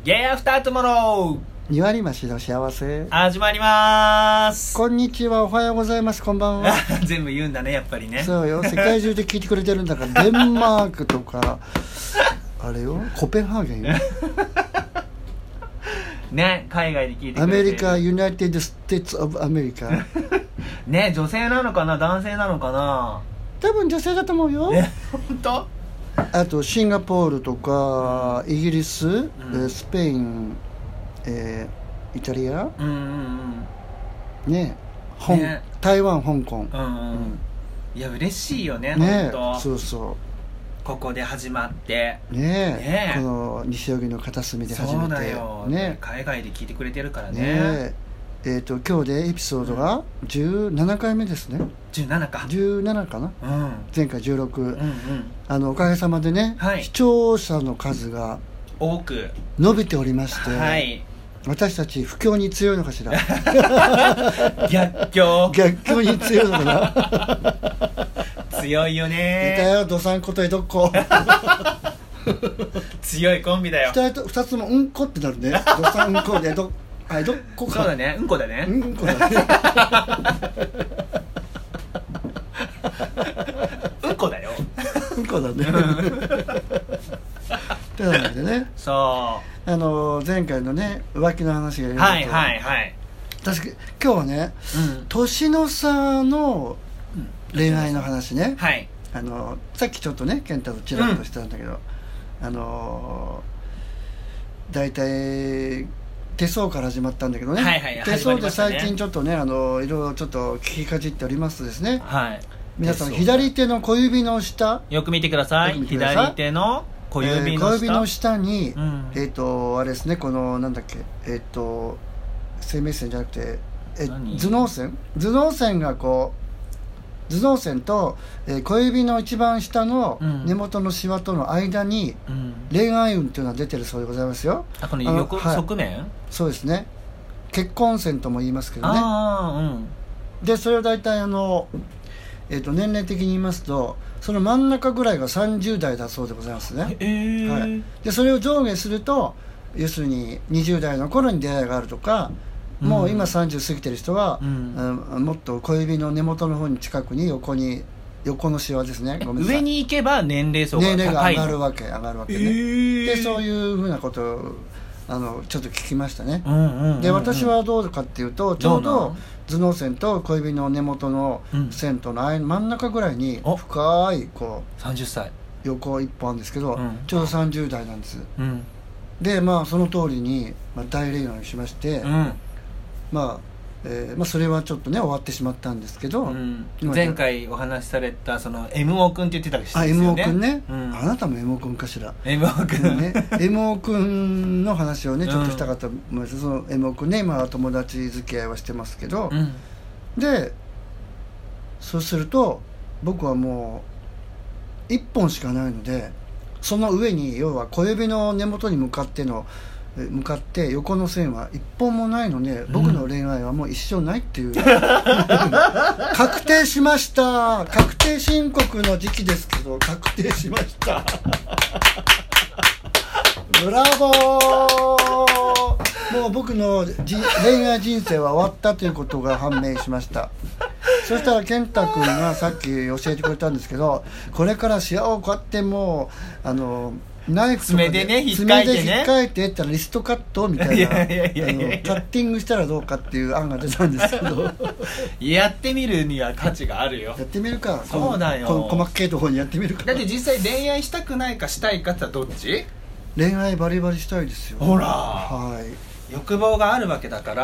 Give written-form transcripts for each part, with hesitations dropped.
ゲイアフタートゥモロー 2割増しの幸せ始まりまーす。 こんにちは、おはようございます、こんばんは。 全部言うんだね、やっぱりね。 そうよ、世界中で聞いてくれてるんだからデンマークとかあれよ、コペンハーゲンよね、海外で聞いてくれてるアメリカ、ユナイテッドステーツオブアメリカね、女性なのかな、男性なのかな。 多分女性だと思うよ。 本当？ あとシンガポールとか、イギリス、スペイン、イタリア、ね、 ね、 台湾、香港、 いや嬉しいよね、 ね、 本当。 そうそう、 ここで始まってね、この西荻の片隅で始めて、 そうだよ、 ね、 海外で聞いてくれてるからね。 ね、今日でエピソードが17回目ですね。 17か。 17かな、前回16、おかげさまでね、視聴者の数が多く伸びておりまして、 はい、 私たち不況に強いのかしら逆境に強いのかな強いよね。 いたよ、どさんことえどっこ強いコンビだよ。 2つもうんこってなるね。どさんこでどっこか。 そうだね、うんこだね、 うんこだねうんこだよ、 うんこだねってなのでね、 そう前回のね浮気の話がいろいろと、 はいはいはい、 確か今日はね、年の差の恋愛の話ね、 はい、 さっきちょっとね健太とちらっとしたんだけど、だいたい手相から始まったんだけどね、手相で最近ちょっとね、いろいろちょっと聞きかじっておりますとですね、皆さん左手の小指の下よく見てください。左手の小指の下に、あれですね、このなんだっけ、生命線じゃなくて、頭脳線がこう、頭脳線と、小指の一番下の根元のシワとの間に、恋愛運というのが出てるそうでございますよ。この横、側面、 そうですね、結婚線とも言いますけどね。でそれを大体年齢的に言いますと、その真ん中ぐらいが30代だそうでございますね。でそれを上下すると、要するに20代の頃に出会いがあるとか、もう今30過ぎてる人は、もっと小指の根元の方に近くに横のシワですね、ごめんなさい、 上に行けば年齢層が高いの、 年齢が上がるわけね、でそういうふうなことをちょっと聞きましたね。で私はどうかっていうと、ちょうど頭脳線と小指の根元の線との真ん中ぐらいに深いこう 30歳横一本あるんですけど、ちょうど30代なんです。でまあその通りに、大恋愛をしまして、それはちょっとね終わってしまったんですけど、 前回お話しされたその MO 君って言ってたですよね。 MO 君ね、あなたも MO 君かしら。 MO 君ね、MO 君の話をねちょっとしたかったと思います。その MO 君ね、今は友達付き合いはしてますけど、でそうすると僕はもう1本しかないので、その上に要は小指の根元に向かって横の線は一本もないので、僕の恋愛はもう一生ないっていう確定しました。確定申告の時期ですけど確定しましたブラボー。もう僕の恋愛人生は終わったということが判明しました。そしたら健太君がさっき教えてくれたんですけど、これからシワをこうやってもうナイフとかで爪で引っかいてったらリストカットみたいなカッティングしたらどうかっていう案が出たんですけどやってみるには価値があるよ。 やってみるか。 そうだよ、 この細けいところにやってみるか。 だって実際恋愛したくないかしたいかってどっち？ 恋愛バリバリしたいですよ。 ほら、欲望があるわけだから。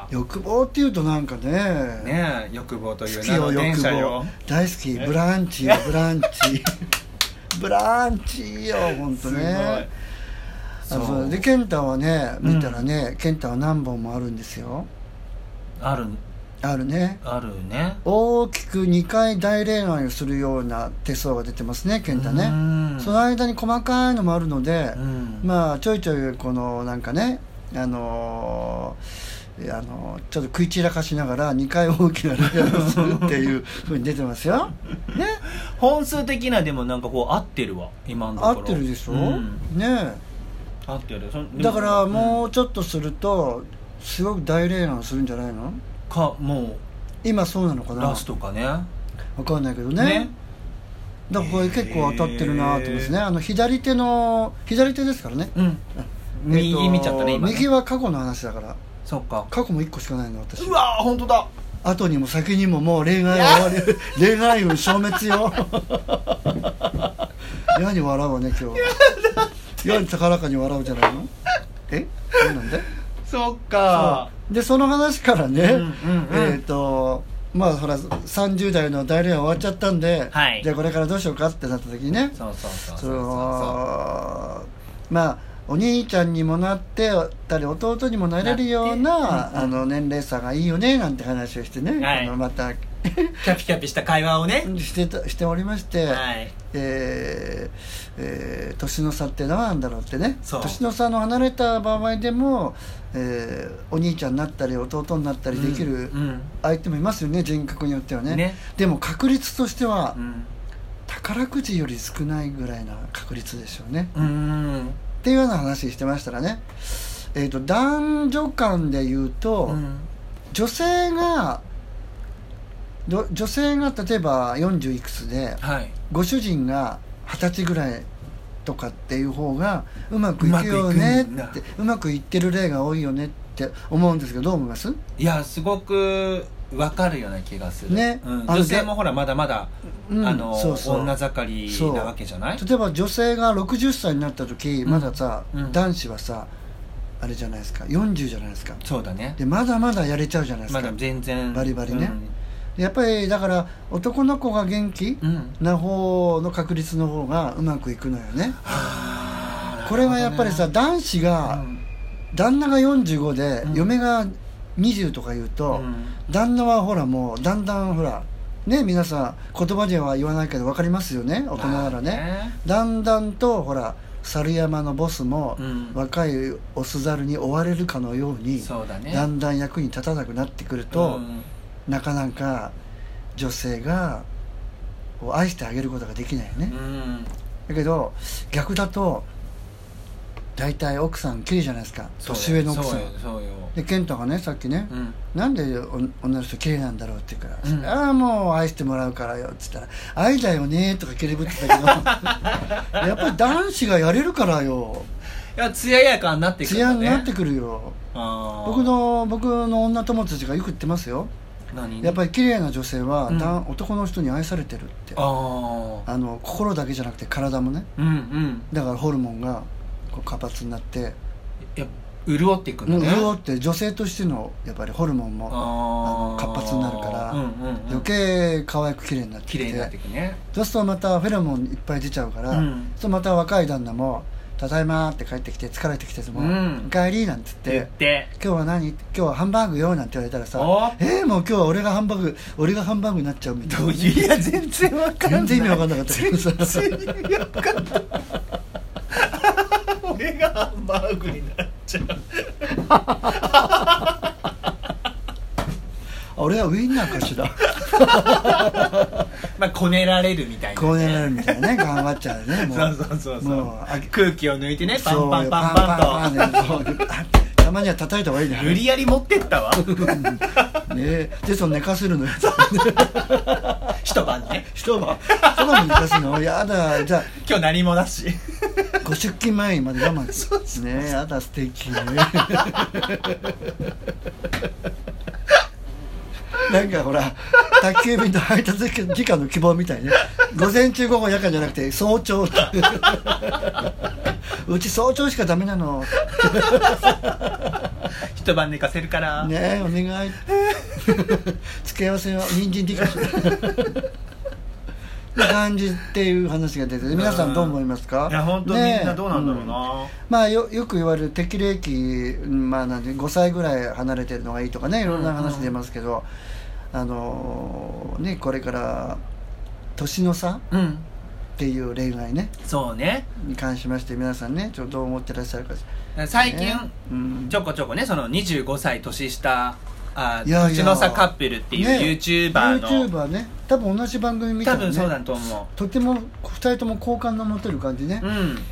欲望っていうとなんかね、欲望という名の電車よ。 大好き。ブランチよブランチブランチよ、本当ね。で健太はね見たらね、健太は何本もあるんですよ。あるね。大きく2回大恋愛をするような手相が出てますね、健太ね。その間に細かいのもあるので、ちょいちょいこのなんかね、ちょっと食い散らかしながら2回大きな恋愛をするっていうふうに出てますよ、ね、 本数的なでもなんかこう合ってるわ今のところ。 合ってるでしょ、ねえ。 合ってる。 だからもうちょっとするとすごく大恋愛するんじゃないのか。もう今そうなのかな、 ラストかね、 分かんないけどね。だからこれ結構当たってるなと思うんですね。左手ですからね、 右見ちゃったね今ね。 右は過去の話だから。 そっか、 過去も1個しかないの私。 うわー本当だ。 後にも先にももう恋愛終わり恋愛運消滅よ嫌に笑うわね今日。嫌に高らかに笑うじゃないの。そうなんで。 そっか。 でその話からね、まあほら30代の大恋愛終わっちゃったんで、 はい、 じゃあこれからどうしようかってなった時にね、まあお兄ちゃんにもなってたり弟にもなれるような年齢差がいいよねなんて話をしてね、 はい、 またキャピキャピした会話をねしておりまして、 はい、 年の差って何なんだろうってね。年の差の離れた場合でも、お兄ちゃんになったり弟になったりできる相手もいますよね、人格によっては ね。でも確率としては、宝くじより少ないぐらいな確率でしょうね。っていうような話してましたらね、男女間で言うと、女性が例えば40いくつで、はい、ご主人が20歳ぐらいとかっていう方がうまくいくよねって、うまくいってる例が多いよねって思うんですけど、どう思います？ いやすごく分かるような気がするね、女性もほらまだまだ女盛りなわけじゃない。 例えば女性が60歳になった時、まださ、男子はさあれじゃないですか、40じゃないですか。 そうだね。 でまだまだやれちゃうじゃないですか。 まだ全然バリバリね、やっぱりだから男の子が元気な方の確率の方がうまくいくのよね。これはやっぱりさ、男子が、旦那が45で、嫁が20とか言うと、旦那はほらもうだんだんほらね、皆さん言葉では言わないけど分かりますよね、大人ならね。だんだんとほら猿山のボスも、若いオスザルに追われるかのように、だんだん役に立たなくなってくると、なかなか女性が愛してあげることができないよね。だけど逆だと大体奥さん綺麗じゃないですか、年上の奥さんで。健太がねさっきね、なんで女の人綺麗なんだろうって言うから、ああもう愛してもらうからよって言ったら、愛だよねとか切りぶってたけどやっぱり男子がやれるからよ。 いや艶やかになってくるんだね。 艶になってくるよ。僕の女友達がよく言ってますよ。やっぱり綺麗な女性は、男の人に愛されてるって。心だけじゃなくて体もね、だからホルモンが活発になって潤っていくんだね。 潤って女性としてのやっぱりホルモンも活発になるから、余計可愛く綺麗になってきて、そうするとまたフェロモンいっぱい出ちゃうから、そうするとまた若い旦那もただいまって帰ってきて疲れてきてても、おかえりなんつって今日は何、今日はハンバーグよなんて言われたらさ、もう今日は俺がハンバーグになっちゃうみたいな。 いや全然分かんない。 全然意味分かんなかったけどさ、 全然意味分かんない俺がハンバーグになっちゃう俺はウインナーかしらまあこねられるみたいな、 こねられるみたいなね、頑張っちゃうね。もうそう空気を抜いてね、パンパンパンパンとたまには叩いた方がいいね。 無理やり持ってったわね。でその寝かせるのよ一晩ね。 一晩寝かすのやだ。じゃあ今日何もなしご出勤前まで我慢するね。やだ素敵ねなんかほら宅急便と配達時間の希望みたいね。午前中午後夜間じゃなくて早朝うち早朝しかダメなの一晩寝かせるからねえお願い付け合わせは人参でかしな感じっていう話が出て、皆さんどう思いますか？ いや本当にみんなどうなんだろうな。 まあよく言われる適齢期、まあなんで5歳ぐらい離れてるのがいいとかね、いろんな話出ますけど、ね、これから年の差、っていう恋愛ね、 そうねに関しまして皆さんね、ちょっとどう思ってらっしゃるか。 最近、ちょこちょこね、その25歳年下年の差カップルっていう YouTuber ね、多分同じ番組見たらね、 多分そうだと思う。 とても2人とも好感の持てる感じね、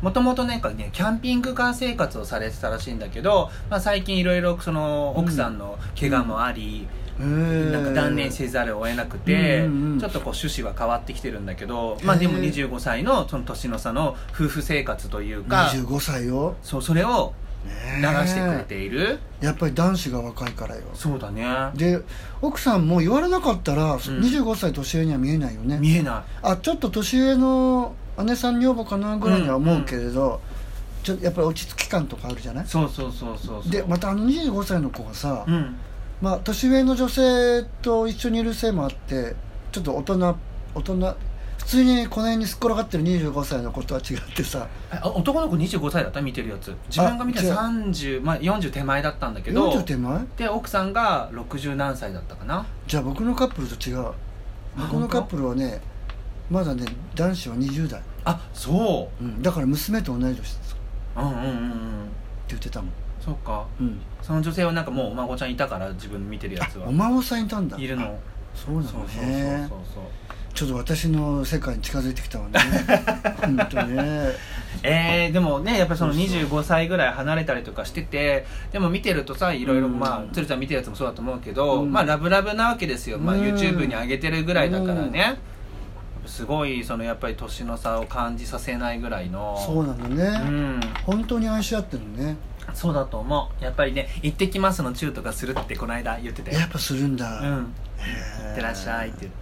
もともとなんかねキャンピングカー生活をされてたらしいんだけど、まあ、最近いろいろその奥さんの怪我もあり、なんか断念せざるを得なくて、ちょっとこう趣旨は変わってきてるんだけど、まあでも25歳のその年の差の夫婦生活というか、 25歳よ。 そう、それを流してくれている。 やっぱり男子が若いからよ。 そうだね。 で奥さんも言われなかったら、25歳年上には見えないよね。 見えない。 あ、ちょっと年上の姉さん女房かなぐらいには思うけれど、ちょっとやっぱり落ち着き感とかあるじゃない。 そうそうそうそう。 でまた25歳の子がさ、まあ、年上の女性と一緒にいるせいもあってちょっと大人普通にこの辺にすっ転がってる25歳の子とは違ってさ、 男の子25歳だった見てるやつ。自分が見たら30、まあ、40手前だったんだけど、 40手前で奥さんが60何歳だったかな。 じゃあ僕のカップルと違う。僕のカップルはねまだね男子は20代。 あ、そう、 だから娘と同い年です。って言ってたもん。 そうか、その女性はなんかもうお孫ちゃんいたから自分見てるやつは。 お孫さんいたんだ。 いるの。 そうなのね。ちょっと私の世界に近づいてきたわね。本当ね。 でもねやっぱりその25歳ぐらい離れたりとかしてて、でも見てるとさ、いろいろまあ鶴ちゃん見てるやつもそうだと思うけど、まあラブラブなわけですよ。まあ YouTube に上げてるぐらいだからね。すごいそのやっぱり年の差を感じさせないぐらいの。 そうなのね。本当に愛し合ってるのね。 そうだと思う。やっぱりね行ってきますのチューとかするってこの間言ってて。 やっぱするんだ。 行ってらっしゃいって言って。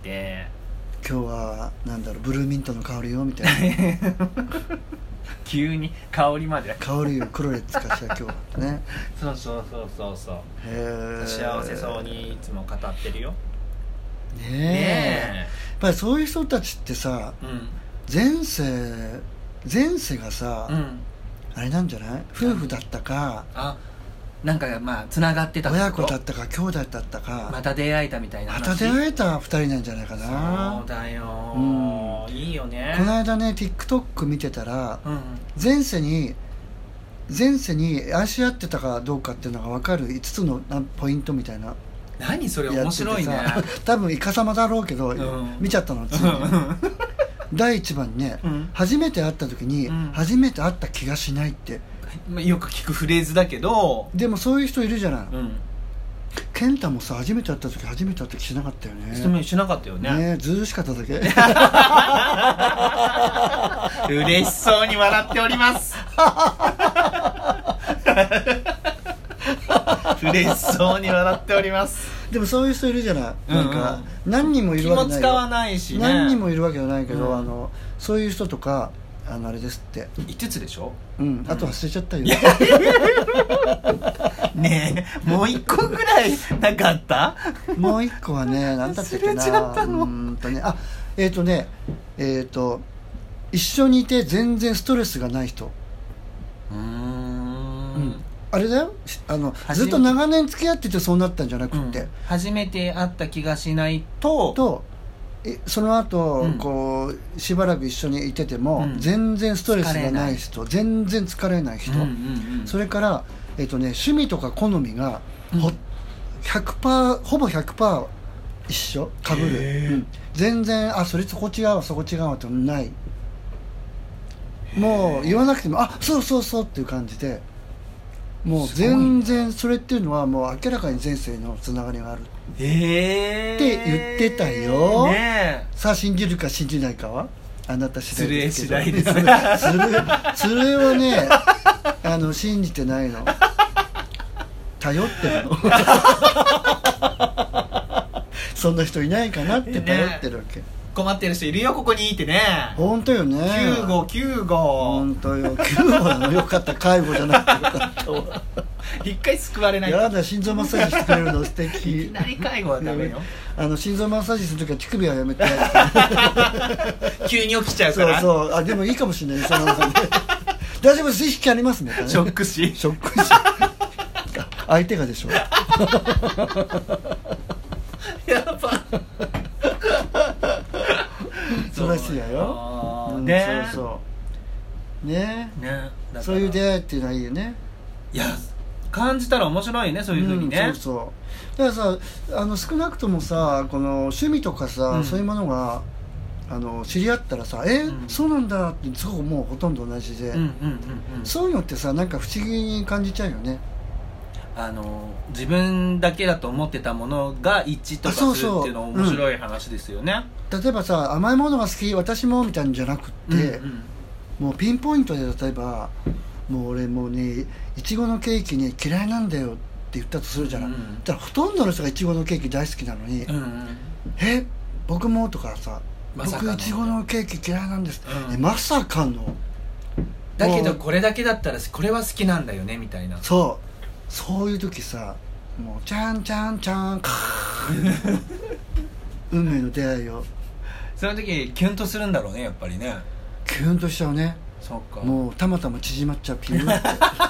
今日はなんだろう、ブルーミントの香りよみたいな。 急に香りまで。 香りをクロレッツかしら今日はね。 そうそうそうそうそう。幸せそうにいつも語ってるよ。 ねえ。やっぱりそういう人たちってさ、前世がさ、あれなんじゃない？夫婦だったか、 なんかまあつながってた親子だったか兄弟だったか、 また出会えたみたいな話。 また出会えた2人なんじゃないかな。 そうだよ、いいよね。 この間ね TikTok 見てたら、前世に愛し合ってたかどうかっていうのが分かる5つのポイントみたいな。 何それ面白いね。 多分イカサマだろうけど、見ちゃったのついに。第1番にね、初めて会った時に、初めて会った気がしないって、 よく聞くフレーズだけど、 でもそういう人いるじゃない。健太もさ、初めて会った時初めて会った気しなかったよね。 しなかったよね。 ずうしかっただけ。 嬉しそうに笑っております。嬉しそうに笑っております。 でもそういう人いるじゃない。なんか何人もいるわけないよ。 気も使わないしね。 何人もいるわけじゃないけど、そういう人とかあれですって。 5つでしょ。 あと忘れちゃったよ。 ねえ、もう1個ぐらいなかった？ もう1個はね、何だったっけな。一緒にいて全然ストレスがない人。あれだよ、ずっと長年付き合っててそうなったんじゃなくて、 初めて会った気がしないとその後、こうしばらく一緒にいてても、全然ストレスがない人、全然疲れない人、それから趣味とか好みが100%ほぼ 100% 一緒かぶる、全然それそこ違うわそこ違うわってない。もう言わなくてもそうそうそうっていう感じで、もう全然それっていうのはもう明らかに前世のつながりがあるって言ってたよ。さあ信じるか信じないかはあなた次第ですけど。 次第です。 それはね信じてないの。頼ってるの。そんな人いないかなって頼ってるわけ。 困ってる人いるよここにってね。 本当よね。 9号本当よ。9号なの。よかった。介護じゃなくてよかったわ。 一回救われない。 やだ、心臓マッサージしてくれるの素敵。 いきなり介護はダメよ。 心臓マッサージするときは乳首はやめて。 急に起きちゃうから。 そうでもいいかもしれない。大丈夫です。意識ありますね。 ショック死。 相手がでしょ。 やば。 そうらしいやよ。そうそういう出会いっていうのはいいよね。 いや感じたら面白いね、そういう風にね。だからさ少なくともさこの趣味とかさ、そういうものが知り合ったらさそうなんだってすごくもうほとんど同じで、そういうのってさなんか不思議に感じちゃうよね。 自分だけだと思ってたものが一致とかするっていうのは面白い話ですよね。 例えばさ甘いものが好き私もみたいなんじゃなくって、もうピンポイントで例えばもう俺もうねいちごのケーキね嫌いなんだよって言ったとするじゃない、だからほとんどの人がいちごのケーキ大好きなのに、僕もとかさ、僕いちごのケーキ嫌いなんです、まさかのだけどこれだけだったらこれは好きなんだよねみたいな、 そういう時さもうチャンチャンチャンカー運命の出会いをその時キュンとするんだろうねやっぱりね。 キュンとしちゃうね。 そうか。 もうたまたま縮まっちゃうピューって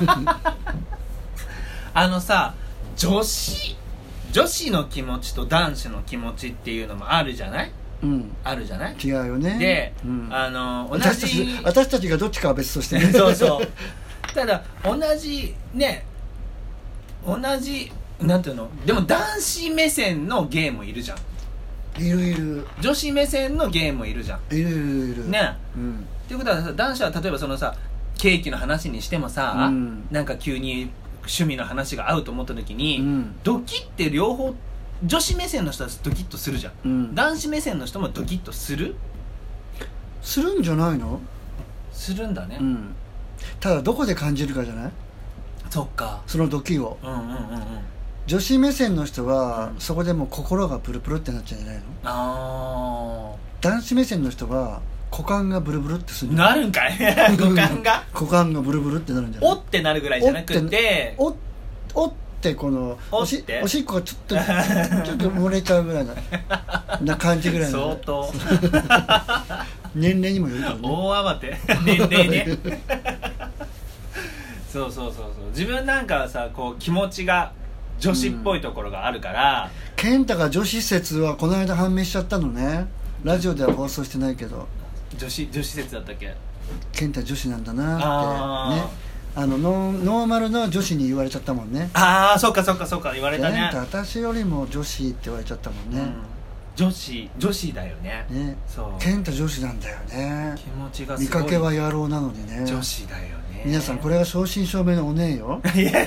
さ女子の気持ちと男子の気持ちっていうのもあるじゃない、あるじゃない。 違うよね。 で、同じ私たちがどっちかは別としてねそうただ同じなんていうの、でも男子目線のゲームいるじゃん。 いる女子目線のゲームもいるじゃん。 いるね、っていうことは男子は例えばそのさケーキの話にしてもさ、なんか急に趣味の話が合うと思った時に、ドキって両方女子目線の人はドキッとするじゃん、男子目線の人もドキッとするんじゃないの。 するんだね、 ただどこで感じるかじゃない。 そっか。 そのドキを、女子目線の人は、そこでもう心がプルプルってなっちゃうんじゃないの。男子目線の人は股間がブルブルってする。 なるんかい股間がブルブルってなるんじゃない。 おってなるぐらいじゃなくておってこのおしっこがちょっと漏れちゃうぐらいな感じぐらいの相当年齢にもよるからね。 大慌て年齢ねそう自分なんかはさこう気持ちが女子っぽいところがあるから、 健太が女子説はこの間判明しちゃったのね。ラジオでは放送してないけど女子説だったっけ。 健太女子なんだなってね、ノーマルの女子に言われちゃったもんね。 そうか言われたね。 健太私よりも女子って言われちゃったもんね、 女子だよね。そう健太女子なんだよね。 気持ちがすごい。 見かけは野郎なのにね。 女子だよね。 皆さんこれが正真正銘のお姉よ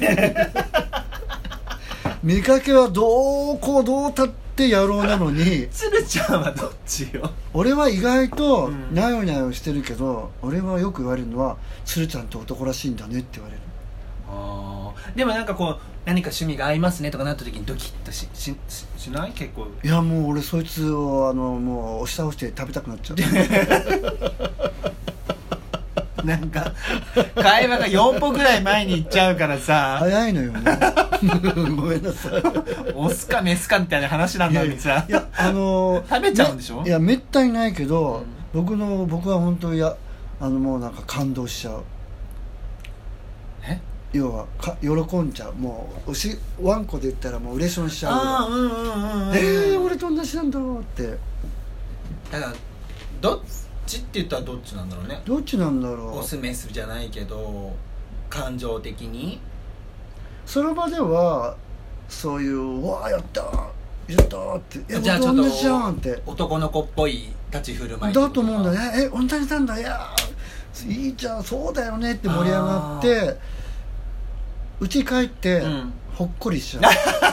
見かけはどうたって野郎なのに鶴ちゃんはどっちよ。 俺は意外となよなよしてるけど、俺はよく言われるのは鶴ちゃんって男らしいんだねって言われる。 でもなんかこう何か趣味が合いますねとかなった時にドキッとしない結構。 いやもう俺そいつをもう押し倒して食べたくなっちゃうなんか会話が4歩ぐらい前に行っちゃうからさ早いのよねごめんなさいオスかメスかみたいな話なんだのにさ。 いや食べちゃうんでしょ。 いやめったにないけど、僕は本当もうなんか感動しちゃう。要は喜んじゃう。もうワンコで言ったらもう嬉しそうにしちゃう。俺と同じなんだって。 だからどっちって言ったらどっちなんだろうね。 どっちなんだろう。 オスメスじゃないけど感情的にその場ではそういうわーやったってじゃあちょっと同じじゃんって男の子っぽい立ち振る舞いだと思うんだね。同じなんだ。いやいいじゃんそうだよねって盛り上がって家帰って、ほっこりしちゃう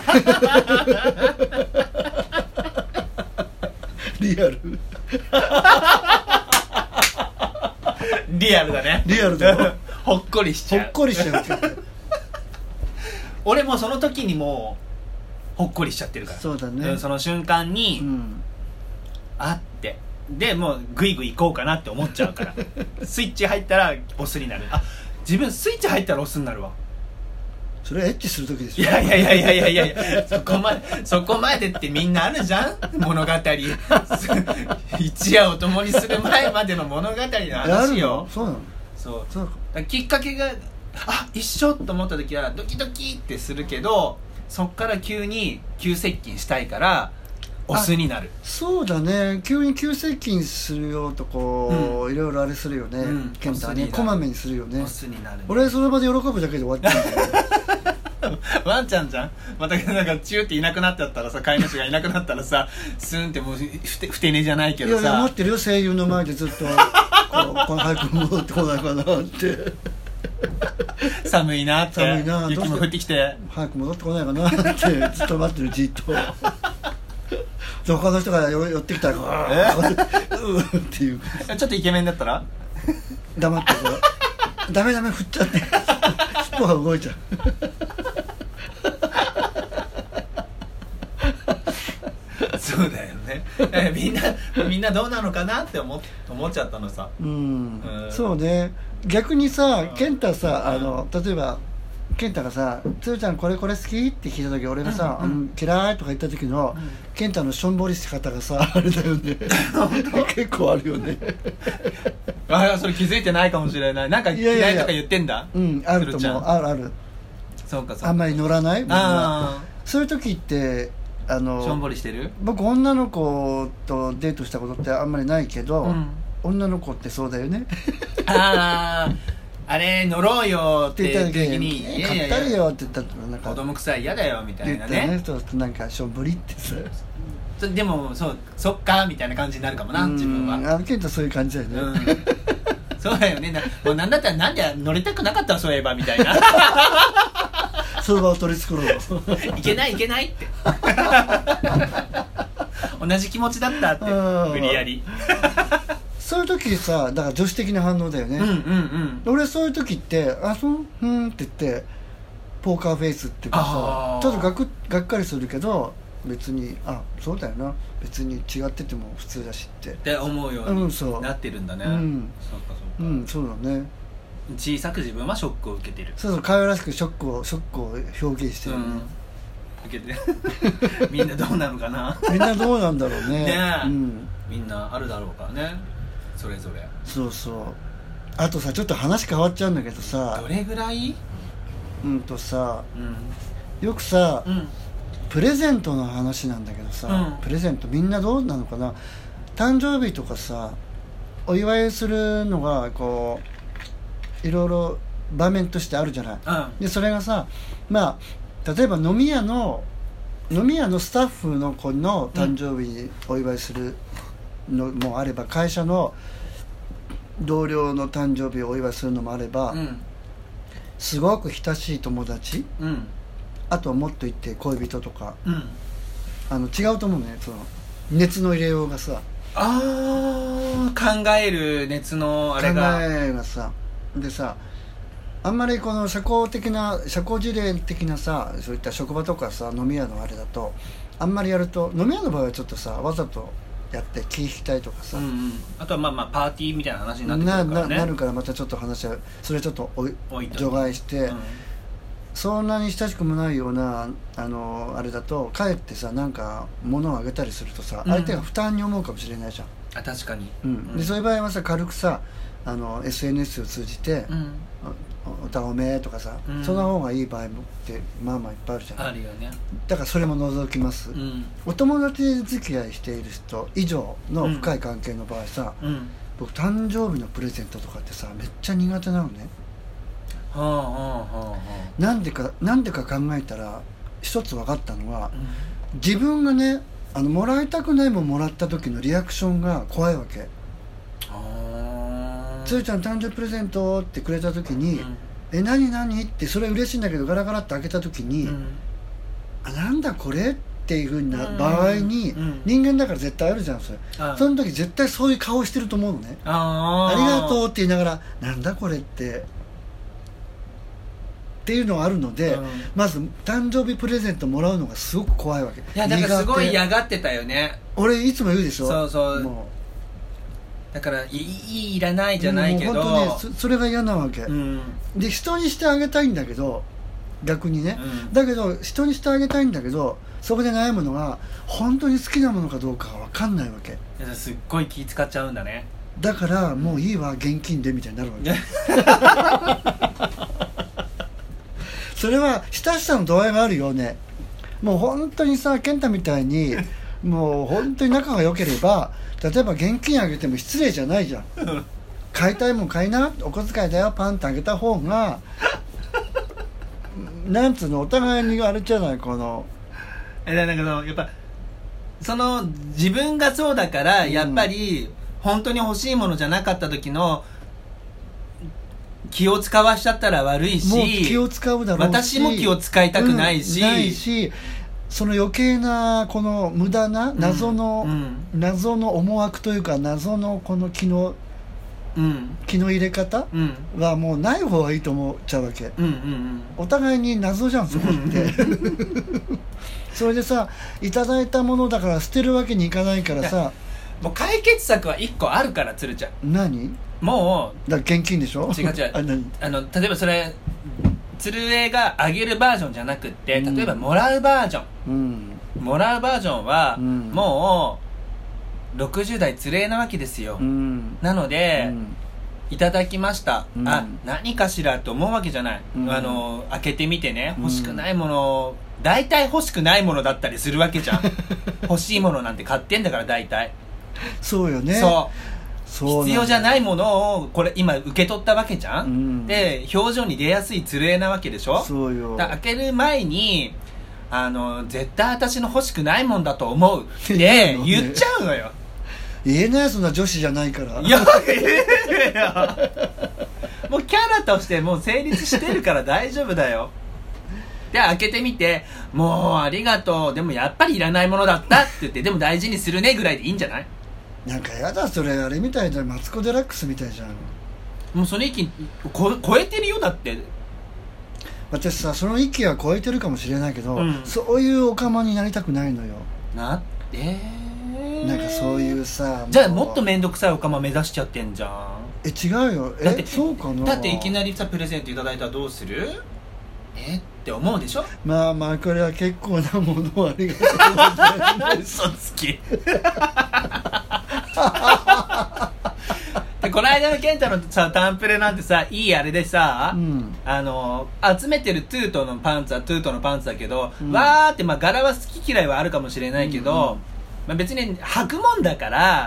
リアルだね。 リアルだよほっこりしちゃう俺もその時にもうほっこりしちゃってるから。 そうだね。 その瞬間に、あってでもうグイグイ行こうかなって思っちゃうからスイッチ入ったらオスになる。自分スイッチ入ったらオスになるわ。 それはエッチする時でしょ。 いやそこまでってみんなあるじゃん物語一夜を共にする前までの物語の話よ。 そうなの。 そうきっかけが一緒と思った時はドキドキってするけど、そっから急接近したいからオスになる。 そうだね。急に急接近するよとこう、いろいろあれするよね。健太ねこまめにするよね。 オスになる、ね、 俺その場で喜ぶだけで終わっちゃうんだよワンちゃんじゃん。 またなんかチューっていなくなっちゃったらさ、飼い主がいなくなったらさ、スンってもうふて寝じゃないけどさ、 いやいや待ってるよ、声優の前でずっとこの早く戻ってこないかなって寒いなって、 寒いな、 雪も降ってきて早く戻ってこないかなってずっと待ってる、じっと他の人が寄ってきたらっていう、 ちょっとイケメンだったら黙ってこうダメ振っちゃって尻尾が動いちゃうそうだよねみんなどうなのかなって思っちゃったのさ。 そうね。逆にさ、健太さ、例えば健太がさ「つーちゃんこれ好き?」って聞いた時、俺がさ「嫌い」とか言った時の健太のしょんぼりし方がさ、あれだよね結構あるよねそれ気づいてないかもしれない。なんか嫌いとか言ってんだ。 あると思う。ある。 そうかあんまり乗らない。そういう時ってしょんぼりしてる。 僕女の子とデートしたことってあんまりないけど、女の子ってそうだよねあれ乗ろうよって言った時に「 買ったりよ」って言ったらなんか子供臭い嫌だよみたいなね。 そうなんかしょんぼりってさ、 でもそっかみたいな感じになるかもな、自分は。 ケントそういう感じだよね。 そうだよね。もうなんだったらなんで乗りたくなかったらそういえばみたいなその場を取り繕ういけないって同じ気持ちだったって無理やりそういう時さ、だから女子的な反応だよね。俺そういう時って「あそうって言ってポーカーフェイスっていうかさ、ちょっとがっかりするけど、別に「あそうだよな、別に違ってても普通だし」って思うようになってるんだね。 そうだね。 小さく自分はショックを受けてる。 そう可愛らしくショックを表現してる、 受けてみんなどうなのかなみんなどうなんだろうね。 みんなあるだろうからね、それぞれ。 そうそう。あとさ、ちょっと話変わっちゃうんだけどさ、 どれぐらいよくさ、プレゼントの話なんだけどさ、プレゼントみんなどうなのかな。誕生日とかさ、お祝いするのがこういろいろ場面としてあるじゃない。でそれがさ、例えば飲み屋のスタッフの子の誕生日にお祝いするのもあれば、会社の同僚の誕生日をお祝いするのもあれば、すごく親しい友達、あとはもっと言って恋人とか、違うと思うね、その熱の入れようがさ、 考える熱のあれがさ、でさ、あんまりこの社交辞令的なさ、そういった職場とかさ、飲み屋のあれだとあんまりやると、飲み屋の場合はちょっとさ、わざとやって気引きたいとかさ、 あとはパーティーみたいな話になってくるからね。 なるから、またちょっと話はそれちょっと除外して、そんなに親しくもないようなあれだと、かえってさ、なんか物をあげたりするとさ、相手が負担に思うかもしれないじゃん。 確かに。 でそういう場合はさ、軽くさ、SNS を通じて、おたおめとかさ、その方がいい場合もっていっぱいあるじゃん。 あるよね。 だからそれも除きます。お友達付き合いしている人以上の深い関係の場合さ、僕誕生日のプレゼントとかってさ、めっちゃ苦手なのね。なんでか考えたら一つ分かったのは、自分がね、もらいたくないもんもらった時のリアクションが怖いわけ。つーちゃん誕生日プレゼントってくれた時に、何ってそれ嬉しいんだけど、ガラガラって開けた時に、なんだこれっていう風な場合に、人間だから絶対あるじゃん、それ。その時絶対そういう顔してると思うのね。ありがとうって言いながら、なんだこれっていうのがあるので、まず誕生日プレゼントもらうのがすごく怖いわけ。 いや、だからすごい嫌がってたよね。 俺いつも言うでしょ。 そうもうだからいらないじゃないけど、 本当ね、それが嫌なわけ、で人にしてあげたいんだけど、逆にね、だけど人にしてあげたいんだけど、そこで悩むのが本当に好きなものかどうかが分かんないわけ。 すっごい気使っちゃうんだね。 だからもういいわ、現金でみたいになるわけそれは親しさの度合いがあるよね。もう本当にさ、健太みたいにもう本当に仲が良ければ、例えば現金あげても失礼じゃないじゃん買いたいもん買いな、お小遣いだよパンってあげた方がなんつうの、お互いにあれじゃない、このだけどやっぱその自分がそうだからやっぱり本当に欲しいものじゃなかった時の気を使わしちゃったら悪いし、 もう気を使うだろうし、 私も気を使いたくないし、 ないし、その余計なこの無駄な謎の、謎の思惑というか、謎のこの気の入れ方はもうない方がいいと思っちゃうわけ、お互いに謎じゃんそこってそれでさ、いただいたものだから捨てるわけにいかないからさ、 もう解決策は1個あるから、鶴ちゃん。 何？ もうだから現金でしょ。 違う違う例えばそれ鶴江があげるバージョンじゃなくって、例えばもらうバージョン、もらうバージョンは、もう60代鶴江なわけですよ、なので、いただきました、何かしらと思うわけじゃない、開けてみてね、欲しくないもの、大体欲しくないものだったりするわけじゃん欲しいものなんて買ってんだから、大体そうよね。 そう必要じゃないものをこれ今受け取ったわけじゃん、で表情に出やすい鶴江なわけでしょ。 そうよ。 開ける前に絶対私の欲しくないもんだと思うって言っちゃうのよ。 言えない、そんな女子じゃないから。 いやもうキャラとしてもう成立してるから大丈夫だよ。で開けてみて、もうありがとう、でもやっぱりいらないものだったって言って、でも大事にするねぐらいでいいんじゃない？ なんかやだ、それあれみたいじゃん、マツコ・デラックスみたいじゃん。 もうその域超えてるよ。だって私さ、その域は超えてるかもしれないけど、そういうオカマになりたくないのよ。なんかそういうさ、 じゃあもっと面倒くさいオカマ目指しちゃってんじゃん。 違うよ。 だってそうかな。 だっていきなりさプレゼントいただいたらどうするって思うでしょ。 まあまあ、これは結構なものをありがとうございます嘘つきでこの間の健太のさタンプレなんてさ、いいあれでさ、集めてるトゥートのパンツはトゥートのパンツだけど、わーって、まあ柄は好き嫌いはあるかもしれないけど、まあ、別に履くもんだから、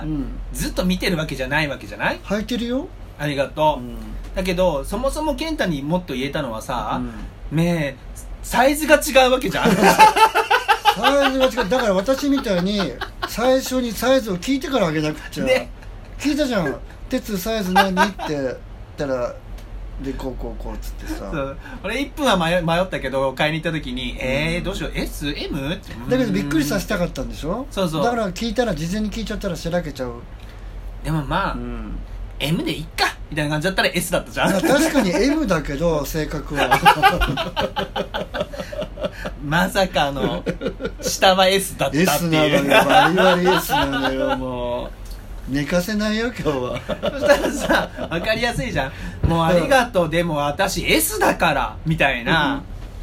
ずっと見てるわけじゃないわけじゃない。 履いてるよ、 ありがとう、だけどそもそも健太にもっと言えたのはさ、ねえサイズが違うわけじゃんサイズが違う。だから私みたいに最初にサイズを聞いてからあげなくちゃ、ね、聞いたじゃん。鉄サイズ何って言ったら、でこうっつってさ、 俺1分は迷ったけど、買いに行った時にどうしよう SM？ だけどびっくりさせたかったんでしょ。 そうだから聞いたら、事前に聞いちゃったらしらけちゃう。 でもまあ、M でいっかみたいな感じだったら S だったじゃん。 確かに M だけど性格はまさかの下は S だったっていう。 S なのよ、バリバリ S なのよ。もう寝かせないよ今日は。 そしたらさ、分かりやすいじゃん。もうありがとう、でも私 S だからみたいな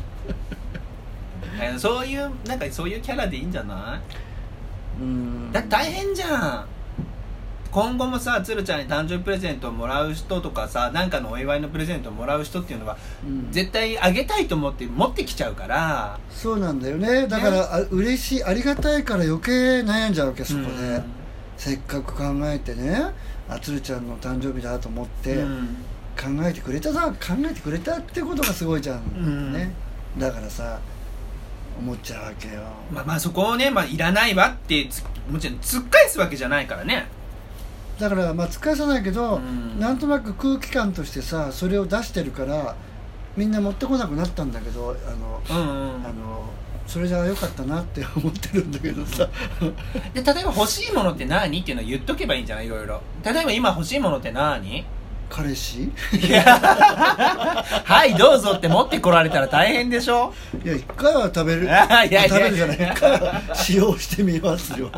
そういう、なんかそういうキャラでいいんじゃない？だって大変じゃん。今後もさ、鶴ちゃんに誕生日プレゼントをもらう人とかさ、なんかのお祝いのプレゼントをもらう人っていうのは、絶対あげたいと思って持ってきちゃうから。 そうなんだよね。だから、嬉しい、ありがたいから余計悩んじゃうわけ、そこで。せっかく考えてね、鶴ちゃんの誕生日だと思って考えてくれたってことがすごいじゃん、ね。だからさ、思っちゃうわけよ。 まあそこをね、いらないわってもちろん突っ返すわけじゃないからね。 だから突っ返さないけど、なんとなく空気感としてさ、それを出してるからみんな持ってこなくなったんだけど、それじゃよかったなって思ってるんだけどさで、例えば欲しいものって何っていうのを言っとけばいいんじゃない？いろいろ。例えば今欲しいものって何？ 彼氏？ いやはいどうぞって持ってこられたら大変でしょ。 いや、一回は食べる。 食べるじゃない、一回は使用してみますよ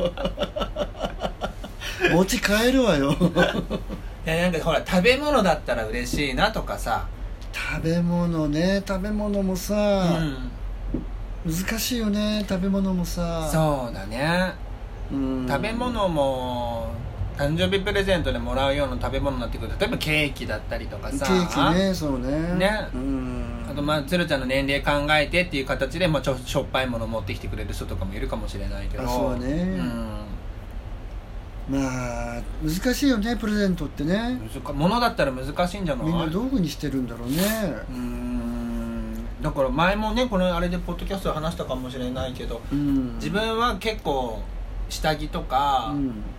持ち帰るわよいや、なんかほら、食べ物だったら嬉しいなとかさ。 食べ物ね、食べ物もさ、難しいよね、食べ物もさ。 そうだね、食べ物も誕生日プレゼントでもらうような食べ物になってくると、例えばケーキだったりとかさ。 ケーキね、そうね。 あと鶴ちゃんの年齢考えてっていう形で、しょっぱいものを持ってきてくれる人とかもいるかもしれないけど。 そうね、まあ難しいよね、プレゼントってね。 物だったら難しいんじゃない？ みんなどういう風にしてるんだろうね。 だから前もねこのあれでポッドキャストで話したかもしれないけど、自分は結構下着とか、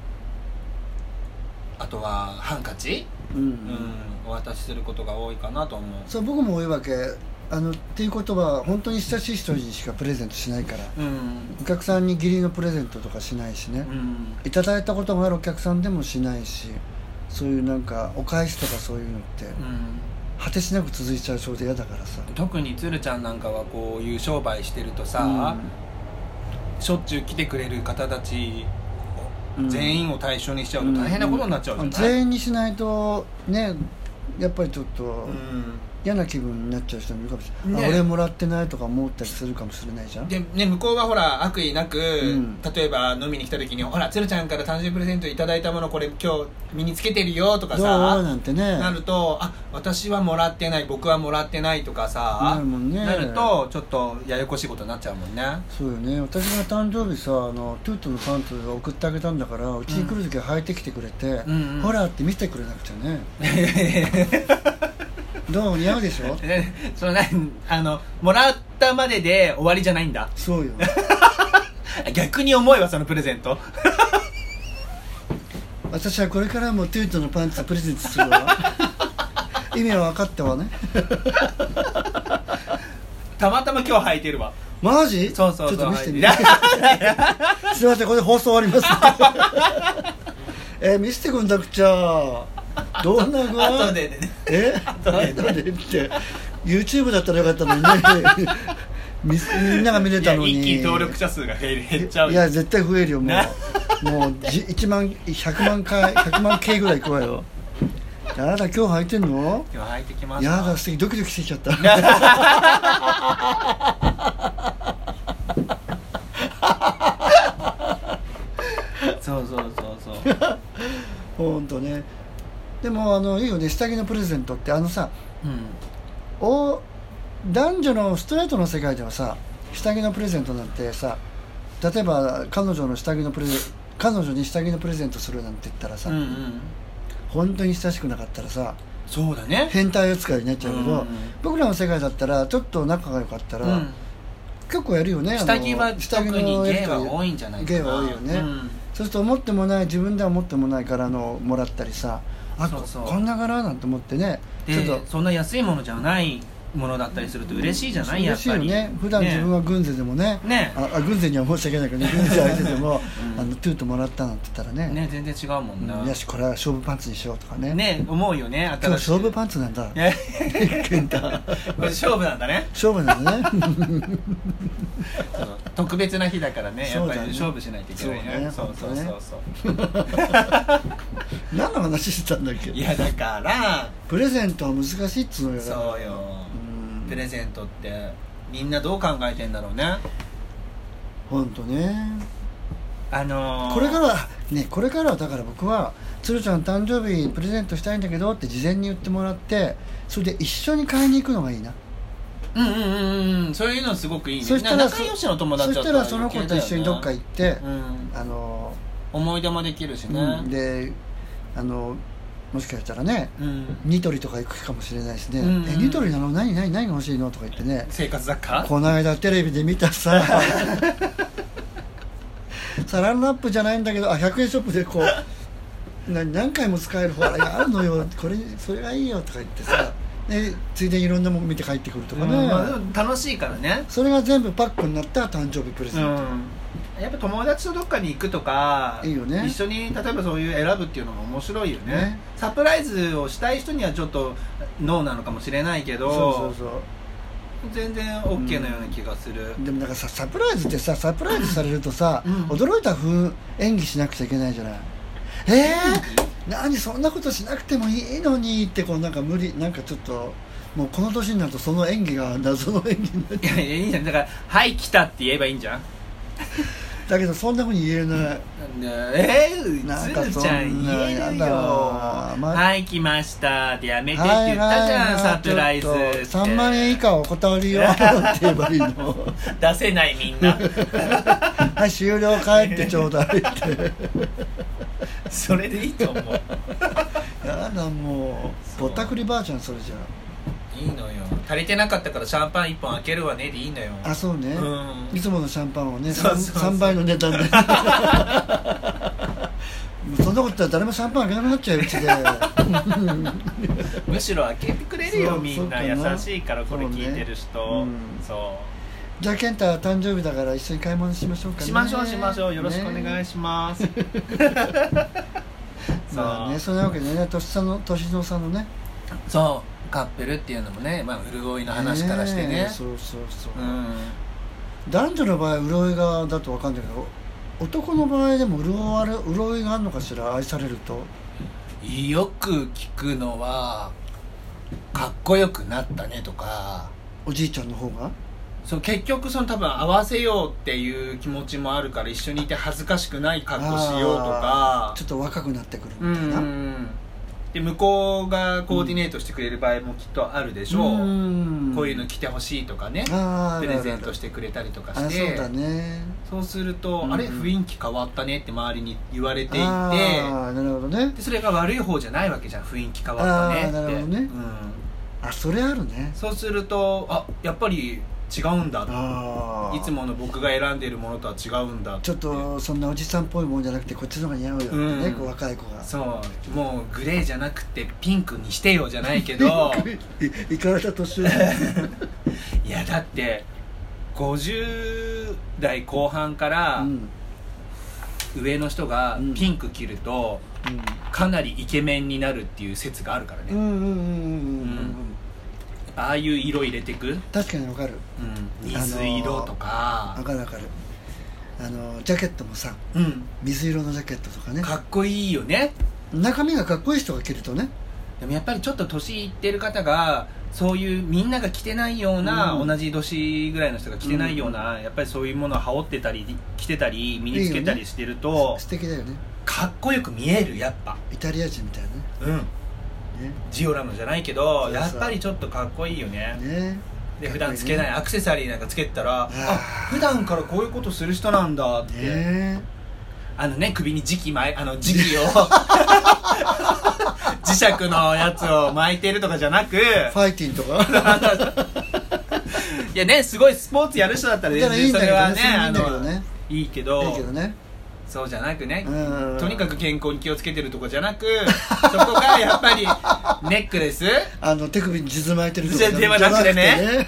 あとはハンカチ、お渡しすることが多いかなと思う。 そう僕も多いわけ。っていうことは本当に親しい人にしかプレゼントしないから、お客さんに義理のプレゼントとかしないしね、いただいたことがあるお客さんでもしないし、そういうなんかお返しとかそういうのって、果てしなく続いちゃうそうで嫌だからさ。 特に鶴ちゃんなんかはこういう商売してるとさ、しょっちゅう来てくれる方たち、全員を対象にしちゃうと大変なことになっちゃうじゃない。 全員にしないとね、やっぱりちょっと、嫌な気分になっちゃう人もいるかもしれない、俺もらってないとか思ったりするかもしれないじゃん。 で、ね、向こうはほら悪意なく、例えば飲みに来た時にほら鶴ちゃんから誕生日プレゼントいただいたものこれ今日身につけてるよとかさなんてねなると、私はもらってない僕はもらってないとかさなるもんね。 なるとちょっとややこしいことになっちゃうもんね。 そうよね。私が誕生日さトゥートのパンツを送ってあげたんだから、うちに来る時は履いてきてくれて、ほらって見せてくれなくちゃねどう似合うでしょそのもらったまでで終わりじゃないんだ。 そうよ逆に重いわそのプレゼント私はこれからもトゥートのパンツプレゼントするわ意味は分かったわねたまたま今日履いてるわ。 マジ？ そうそうそう、 ちょっと見せてみてすいません、これで放送終わります見せてくんなくちゃ。どんな具合？ 後でね。 後でって YouTube だったらよかったのにねみんなが見れたのに。 一気に登録者数が減っちゃう。 いや絶対増えるよ。もう1万100万K ぐらいいくわよ。やだ、今日履いてんの？ 今日履いてきました。 やだ、素敵、ドキドキしてきちゃったそうほんとね。でもいいよね、下着のプレゼントってさ、男女のストレートの世界ではさ、下着のプレゼントなんてさ、例えば彼女に下着のプレゼントするなんて言ったらさ、本当に親しくなかったらさ、 そうだね、 変態扱いになっちゃうけど、僕らの世界だったらちょっと仲が良かったら、結構やるよね。 下着は特にゲイは多いんじゃないかな。 ゲイは多いよね、そうすると思ってもない、自分では思ってもないからもらったりさ、こんな柄なんて思ってね。 でちょっとそんな安いものじゃないものだったりすると嬉しいじゃない、やっぱり。 嬉しいよね。普段自分は軍勢でもね、軍勢には申し訳ないけどね、軍勢相手でもトゥートもらったなんて言ったらね、 全然違うもんな。 よし、これは勝負パンツにしようとかね思うよね。 今日勝負パンツなんだケンタこれ勝負なんだね。 勝負なんだね特別な日だからね、やっぱり勝負しないといけないね。そう何の話してたんだっけ。 いやだからプレゼントは難しいっつうのよ。 そうよ、プレゼントってみんなどう考えてんだろうね。 ほんとね。これからはだから僕は鶴ちゃん誕生日プレゼントしたいんだけどって事前に言ってもらって、それで一緒に買いに行くのがいいな。 そういうのすごくいいね。 そしたら仲良しの友達だったら、 そしたらその子と一緒にどっか行って、 思い出もできるしね。 でもしかしたらね、ニトリとか行くかもしれないしね。ニトリなの？何が欲しいのとか言ってね。 生活雑貨？ この間テレビで見たさサランラップじゃないんだけど、100円ショップでこう何回も使えるほらあるのよ、それがいいよとか言ってさ、ついでにいろんなもの見て帰ってくるとかね。 楽しいからね。 それが全部パックになった誕生日プレゼント。 やっぱ友達とどっかに行くとかいいよね。 一緒に例えばそういう選ぶっていうのも面白いよね。サプライズをしたい人にはちょっとノーなのかもしれないけど、全然 OK のような気がする。 でもなんかさ、サプライズってさ、サプライズされるとさ、驚いた風演技しなくちゃいけないじゃない。何そんなことしなくてもいいのにってなんか無理、なんかちょっともうこの年になるとその演技が謎の演技になっちゃう。 いいじゃん。だからはい来たって言えばいいんじゃん。 だけどそんな風に言えない。 鶴ちゃん言えるよ。はい来ましたってやめてって言ったじゃん、サプライズって 3万円以下お断りよって言えばいいの。 出せないみんなはい終了、帰ってちょうだいってそれでいいと思う。 やだ、もうぼったくりばあちゃんそれじゃ。 いいのよ。足りてなかったからシャンパン1本開けるわねでいいのよ。 あ、そうね、いつものシャンパンをね、 そうそうそう 3倍の値段でもうそんなこと言ったら誰もシャンパン開けなくなっちゃううちでむしろ開けてくれるよ、みんな優そうしいからこれ聞いてる人。そうじゃあ健太誕生日だから一緒に買い物しましょうかね。 しましょう、よろしくお願いします、 まあね、そんなわけでね、年の差のね、 そうカップルっていうのもね、まあ、潤いの話からしてね、 そう、男女の場合潤いがだと分かんないけど、男の場合でも潤いがあるのかしら、愛されると。 よく聞くのはかっこよくなったねとか、 おじいちゃんの方がそう、結局多分合わせようっていう気持ちもあるから、一緒にいて恥ずかしくない格好しようとか、 ちょっと若くなってくるみたいな、 で向こうがコーディネートしてくれる場合もきっとあるでしょう、こういうの着てほしいとかね、プレゼントしてくれたりとかして、 そうだね、 そうすると、あれ雰囲気変わったねって周りに言われていて、 なるほどね、 でそれが悪い方じゃないわけじゃん、雰囲気変わったねって。 なるほどね、それあるね。 そうすると、やっぱり違うんだ、いつもの僕が選んでいるものとは違うんだって、 ちょっとそんなおじさんっぽいもんじゃなくてこっちの方が似合うよってね、こう若い子が、 そうもうグレーじゃなくてピンクにしてよじゃないけどいかれた年をいやだって50代後半から上の人がピンク着るとかなりイケメンになるっていう説があるからね。ああいう色入れてく、 確かにわかる、 水色とか、 わかるジャケットもさ、水色のジャケットとかね、 かっこいいよね。 中身がかっこいい人が着るとね。 でもやっぱりちょっと年いってる方がそういうみんなが着てないような、同じ年ぐらいの人が着てないような、やっぱりそういうものを羽織ってたり着てたり身につけたりしてると、 素敵だよね、 かっこよく見える。やっぱイタリア人みたいなね、 ジオラマじゃないけど、やっぱりちょっとかっこいいよね。で普段つけないアクセサリーなんかつけたら、普段からこういうことする人なんだって、首に磁気を磁石のやつを巻いてるとかじゃなく、ファイティンとかいやね、すごいスポーツやる人だったら全然それはね、いいけどね、 そうじゃなくね、とにかく健康に気をつけてるとかじゃなく、そこがやっぱりネックレス手首に数珠巻いてるとかじゃなくてね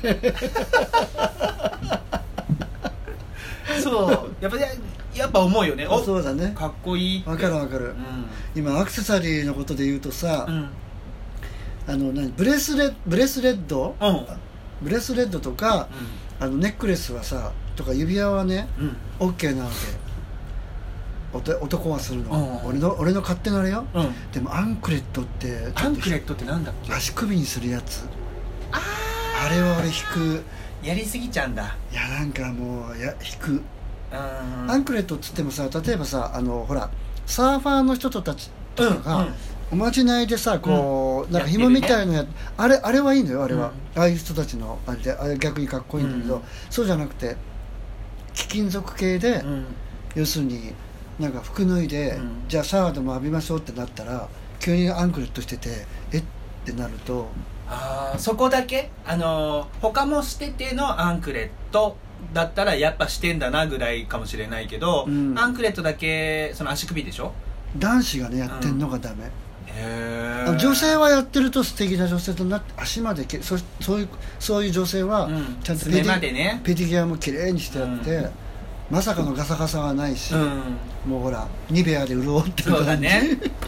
そうやっぱ思うよね。 そうだね、 かっこいいって。 わかる、今アクセサリーのことで言うとさ、ブレスレッドとか、ネックレスはさとか指輪はね、OK なわけ、男はするの、俺の勝手なあれよ、でもアンクレットってなんだっけ、 足首にするやつ、あれは俺引く、 やりすぎちゃうんだ。 いやなんかもう引く。アンクレットっつってもさ、例えばさほらサーファーの人たちとかが、おまじないでさこう、なんか紐みたいなやつ、あれはいいのよ、あれは、ああいう人たちのあれ逆にかっこいいんだけど、そうじゃなくて貴金属系で、要するになんか服脱いで、じゃあシャワーでも浴びましょうってなったら急にアンクレットしててってなると、 そこだけ他もしててのアンクレットだったらやっぱしてんだなぐらいかもしれないけど、アンクレットだけその足首でしょ、 男子がねやってんのがダメ、女性はやってると素敵な女性となって、足までそういう女性はちゃんとペディギュアもきれいにしてあって、まさかのガサガサはないし、もうほらニベアで潤ってる感じ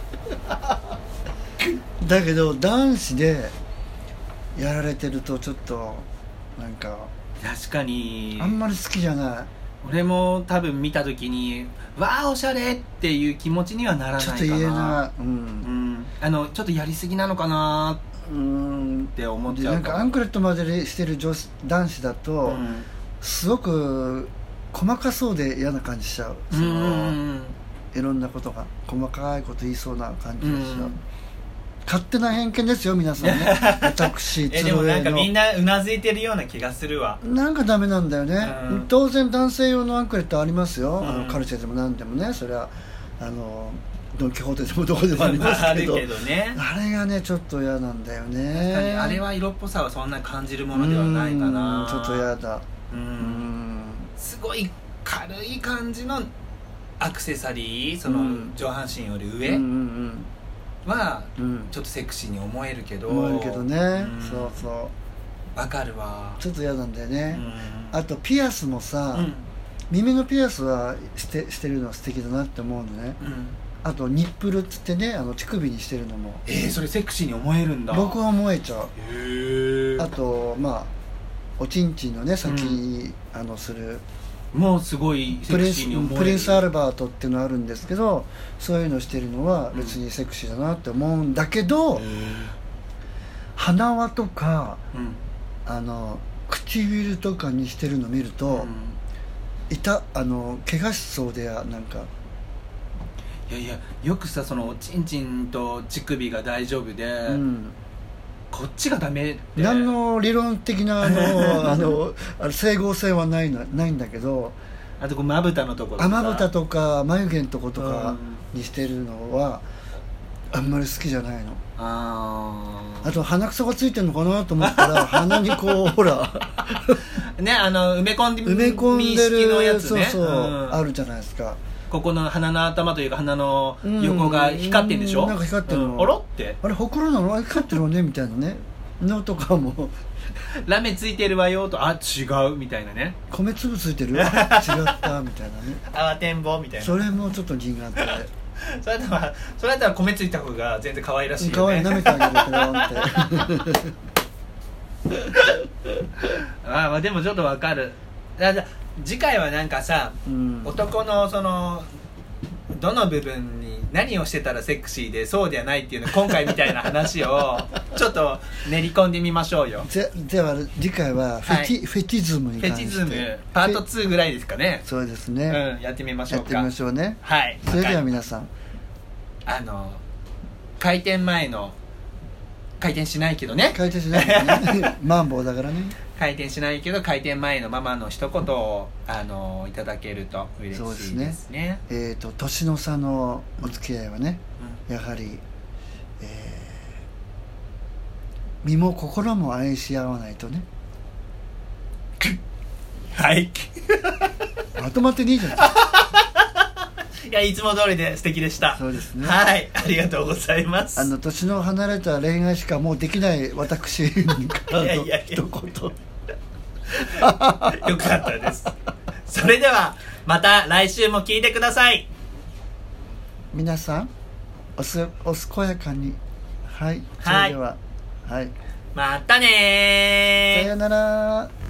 だけど男子でやられてるとちょっとなんか確かにあんまり好きじゃない。 俺も多分見た時にわあおしゃれっていう気持ちにはならないかな。 ちょっと言えない、 ちょっとやりすぎなのかなって思っちゃう。 なんかアンクレットまでしてる男子だと、すごく細かそうで嫌な感じしちゃう。いろんなことが細かいこと言いそうな感じがしちゃう。勝手な偏見ですよ皆さんね私でもなんかみんなうなずいてるような気がするわ。 なんかダメなんだよね、当然男性用のアンクレットありますよ、カルチェでも何でもね、それはドン・キホーテでもどこでもありますけど、 あるけどね、 あれがねちょっと嫌なんだよね。 確かにあれは色っぽさはそんなに感じるものではないかな。 ちょっと嫌だ。 すごい軽い感じのアクセサリー、その上半身より上はちょっとセクシーに思えるけど、 思えるけどね、そうそう、 わかるわ。 ちょっと嫌なんだよね。あとピアスもさ、耳のピアスはしてるのは素敵だなって思うのね。あとニップルっつってね、乳首にしてるのもそれセクシーに思えるんだ。 僕は思えちゃう。 へえ。 あとまあおちんちんのね先にするもうすごいセクシーに思える。 プリンスアルバートっていうのあるんですけど、そういうのしてるのは別にセクシーだなって思うんだけど、鼻輪とか、唇とかにしてるの見ると、怪我しそうで、なんかいやいや、よくさ、そのおちんちんと乳首が大丈夫で、こっちがダメって何の理論的な整合性はないんだけど、 あとまぶたのところとか、 まぶたとか眉毛のとことかにしてるのはあんまり好きじゃないの。あと鼻くそがついてるのかなと思ったら鼻にこうほらね、埋め込んでるのやつね。 そう、あるじゃないですか。 ここの鼻の頭というか鼻の横が光ってんでしょ。 なんか光ってるの、 あらってあれほくろなの、あれ光ってるわねみたいなねのとかもラメついてるわよと、あ、違うみたいなね。 米粒ついてる違ったみたいなねあわてんぼみたいな。 それもちょっと苦手それだったら米ついた方が全然可愛らしいよね。 可愛い、舐めてあげるってまあでもちょっとわかる。次回はなんかさ、男のそのどの部分に何をしてたらセクシーでそうではないっていうの、今回みたいな話をちょっと練り込んでみましょうよ。 では次回はフェティズムに関して、 フェティズムパート2ぐらいですかね。 そうですね、 やってみましょうか。 やってみましょうね。 はい。 それでは皆さん、 開店前の、開店しないけどね、 開店しないけどねマンボウだからね。 開店しないけど開店前のママの一言をいただけると嬉しいですね。 年の差のお付き合いはね、やはり、身も心も愛し合わないとねはいまとまってねえじゃんいや、いつも通りで素敵でした。 そうですね。 はい、ありがとうございます。 年の離れた恋愛しかもうできない私からの一言よかったです。それではまた来週も聞いてください。 皆さんお健やかに。はい、それでは、はい、 またねー。 さよなら。